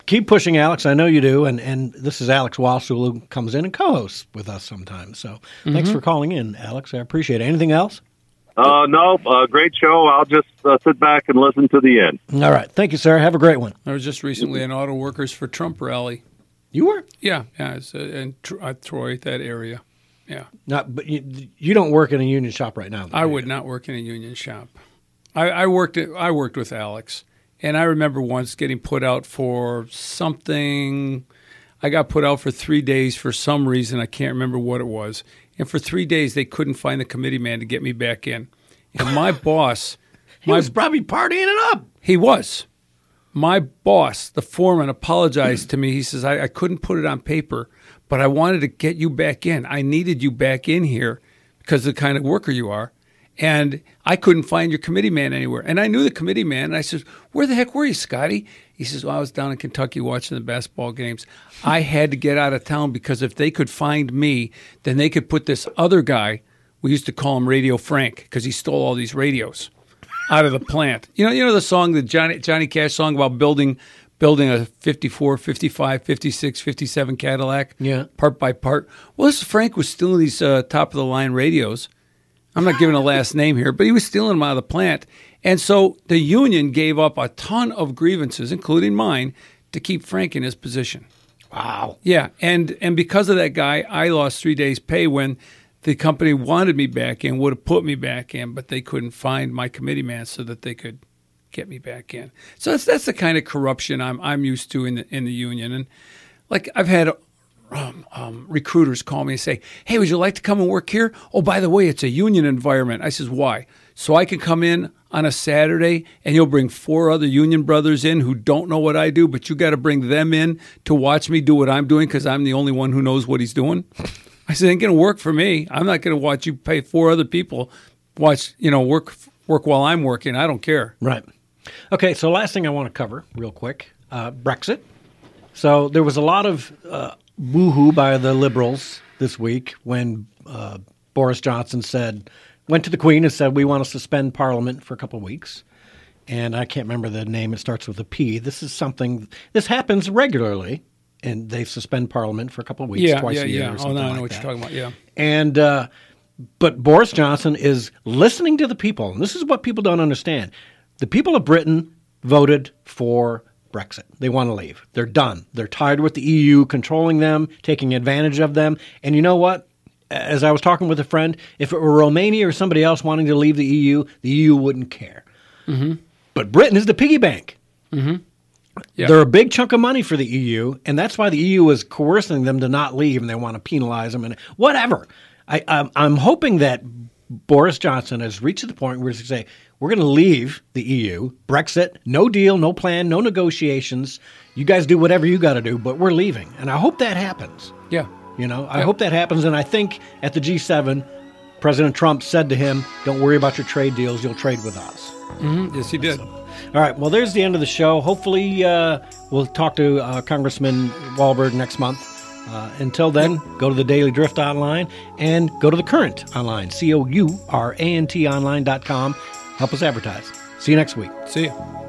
keep pushing, Alex. I know you do. And, and this is Alex Wasul, who comes in and co-hosts with us sometimes. So mm-hmm. thanks for calling in, Alex. I appreciate it. Anything else?
Uh, no, uh, great show. I'll just uh, sit back and listen to the end.
All right. Thank you, sir. Have a great one.
I was just recently an Auto Workers for Trump rally.
You were?
Yeah. yeah it's, uh, in uh, Troy, that area. Yeah.
Not, but you, you don't work in a union shop right now. Though,
I would not work in a union shop. I, I worked at, I worked with Alex, and I remember once getting put out for something. I got put out for three days for some reason. I can't remember what it was. And for three days, they couldn't find the committee man to get me back in. And my boss,
he
my,
was probably partying it up.
He was. My boss, the foreman, apologized to me. He says, I, I couldn't put it on paper, but I wanted to get you back in. I needed you back in here because of the kind of worker you are. And I couldn't find your committee man anywhere. And I knew the committee man. And I said, where the heck were you, Scotty? He says, well, I was down in Kentucky watching the basketball games. I had to get out of town because if they could find me, then they could put this other guy, we used to call him Radio Frank because he stole all these radios out of the plant. You know, you know the song, the Johnny Johnny Cash song about building building a fifty-four, fifty-five, fifty-six, fifty-seven Cadillac,
yeah,
part by part. Well, this Frank was stealing these uh, top-of-the-line radios. I'm not giving a last name here, but he was stealing them out of the plant. And so the union gave up a ton of grievances, including mine, to keep Frank in his position.
Wow.
Yeah, and and because of that guy, I lost three days' pay when the company wanted me back in, would have put me back in, but they couldn't find my committee man so that they could get me back in. So that's that's the kind of corruption I'm I'm used to in the in the union. And like I've had um, um, recruiters call me and say, "Hey, would you like to come and work here? Oh, by the way, it's a union environment." I says, "Why?" So I can come in on a Saturday and you'll bring four other union brothers in who don't know what I do, but you got to bring them in to watch me do what I'm doing because I'm the only one who knows what he's doing. I said, it ain't going to work for me. I'm not going to watch you pay four other people watch, you know, work work while I'm working. I don't care.
Right. Okay, so last thing I want to cover real quick, uh, Brexit. So there was a lot of uh, boo-hoo by the Liberals this week when uh, Boris Johnson said, went to the Queen and said, we want to suspend Parliament for a couple of weeks. And I can't remember the name. It starts with a P. This is something, this happens regularly. And they suspend Parliament for a couple of weeks,
yeah,
twice
yeah,
a year
yeah.
or something
oh, no,
like
I know what
that.
you're talking about, yeah.
And, uh, but Boris Johnson is listening to the people. And this is what people don't understand. The people of Britain voted for Brexit. They want to leave. They're done. They're tired with the E U controlling them, taking advantage of them. And you know what? As I was talking with a friend, if it were Romania or somebody else wanting to leave the E U, the E U wouldn't care.
Mm-hmm.
But Britain is the piggy bank.
Mm-hmm. Yeah.
They're a big chunk of money for the E U, and that's why the E U is coercing them to not leave, and they want to penalize them and whatever. I, I'm, I'm hoping that Boris Johnson has reached the point where he's going to say, we're going to leave the E U, Brexit, no deal, no plan, no negotiations. You guys do whatever you got to do, but we're leaving. And I hope that happens.
Yeah.
You know, I yeah. hope that happens, and I think at the G seven, President Trump said to him, don't worry about your trade deals, you'll trade with us.
Mm-hmm. Yes, he did.
So, all right, well, there's the end of the show. Hopefully uh, we'll talk to uh, Congressman Wahlberg next month. Uh, until then, go to the Daily Drift online and go to the Current online, C O U R A N T online dot com. Help us advertise. See you next week.
See you.